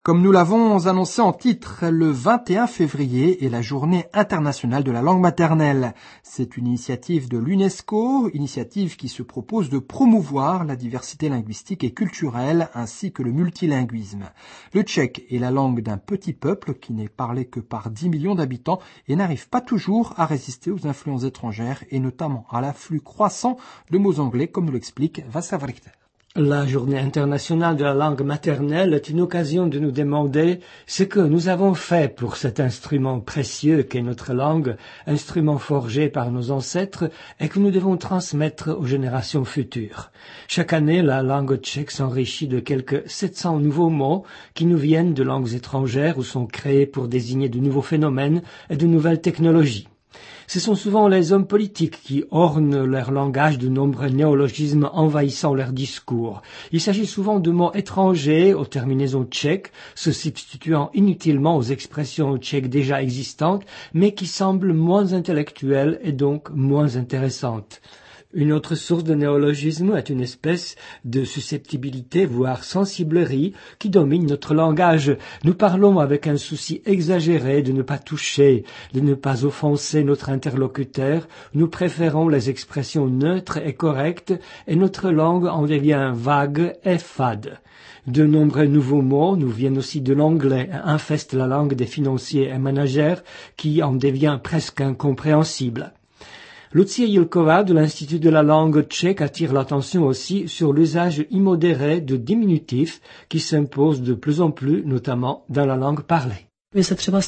Comme nous l'avons annoncé en titre, le 21 février est la journée internationale de la langue maternelle. C'est une initiative de l'UNESCO, initiative qui se propose de promouvoir la diversité linguistique et culturelle ainsi que le multilinguisme. Le tchèque est la langue d'un petit peuple qui n'est parlé que par 10 millions d'habitants et n'arrive pas toujours à résister aux influences étrangères et notamment à l'afflux croissant de mots anglais comme nous l'explique Václav Richter. La journée internationale de la langue maternelle est une occasion de nous demander ce que nous avons fait pour cet instrument précieux qu'est notre langue, instrument forgé par nos ancêtres et que nous devons transmettre aux générations futures. Chaque année, la langue tchèque s'enrichit de quelques 700 nouveaux mots qui nous viennent de langues étrangères ou sont créés pour désigner de nouveaux phénomènes et de nouvelles technologies. Ce sont souvent les hommes politiques qui ornent leur langage de nombreux néologismes envahissant leur discours. Il s'agit souvent de mots étrangers aux terminaisons tchèques, se substituant inutilement aux expressions tchèques déjà existantes, mais qui semblent moins intellectuelles et donc moins intéressantes. Une autre source de néologisme est une espèce de susceptibilité, voire sensiblerie, qui domine notre langage. Nous parlons avec un souci exagéré de ne pas toucher, de ne pas offenser notre interlocuteur. Nous préférons les expressions neutres et correctes, et notre langue en devient vague et fade. De nombreux nouveaux mots nous viennent aussi de l'anglais et infestent la langue des financiers et managers, qui en devient presque incompréhensible. Lucie Jilková de l'Institut de la langue tchèque attire l'attention aussi sur l'usage immodéré de diminutifs qui s'impose de plus en plus, notamment dans la langue parlée. Il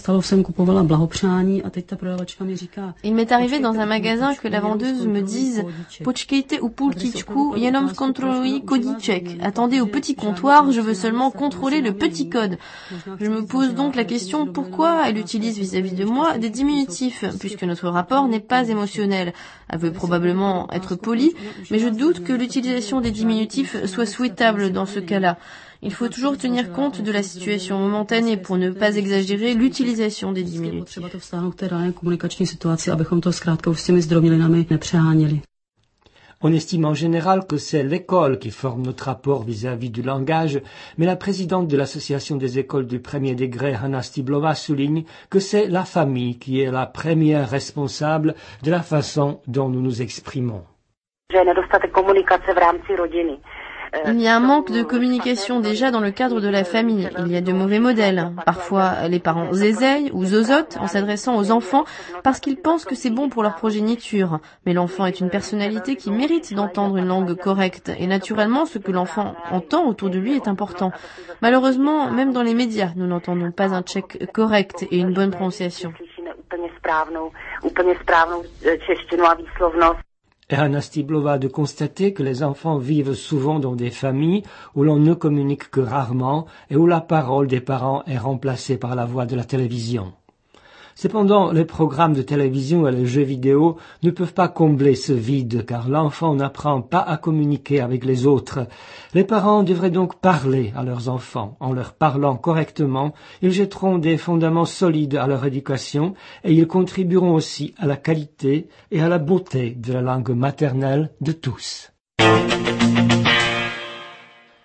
m'est arrivé dans un magasin que la vendeuse me dise « Počkejte u pultičku, jenom zkontroluji kodíček. Attendez au petit comptoir, je veux seulement contrôler le petit code. » Je me pose donc la question pourquoi elle utilise vis-à-vis de moi des diminutifs, puisque notre rapport n'est pas émotionnel. Elle veut probablement être polie, mais je doute que l'utilisation des diminutifs soit souhaitable dans ce cas-là. Il faut toujours tenir compte de la situation momentanée pour ne pas exagérer l'utilisation des diminutifs. On estime en général que c'est l'école qui forme notre rapport vis-à-vis du langage, mais la présidente de l'association des écoles du premier degré, Hanna Stiblová, souligne que c'est la famille qui est la première responsable de la façon dont nous nous exprimons. Il y a un manque de communication déjà dans le cadre de la famille. Il y a de mauvais modèles. Parfois, les parents zézèillent ou zozotent en s'adressant aux enfants parce qu'ils pensent que c'est bon pour leur progéniture. Mais l'enfant est une personnalité qui mérite d'entendre une langue correcte. Et naturellement, ce que l'enfant entend autour de lui est important. Malheureusement, même dans les médias, nous n'entendons pas un tchèque correct et une bonne prononciation. Et Hanna Stiblová de constater que les enfants vivent souvent dans des familles où l'on ne communique que rarement et où la parole des parents est remplacée par la voix de la télévision. Cependant, les programmes de télévision et les jeux vidéo ne peuvent pas combler ce vide car l'enfant n'apprend pas à communiquer avec les autres. Les parents devraient donc parler à leurs enfants. En leur parlant correctement, ils jetteront des fondements solides à leur éducation et ils contribueront aussi à la qualité et à la beauté de la langue maternelle de tous.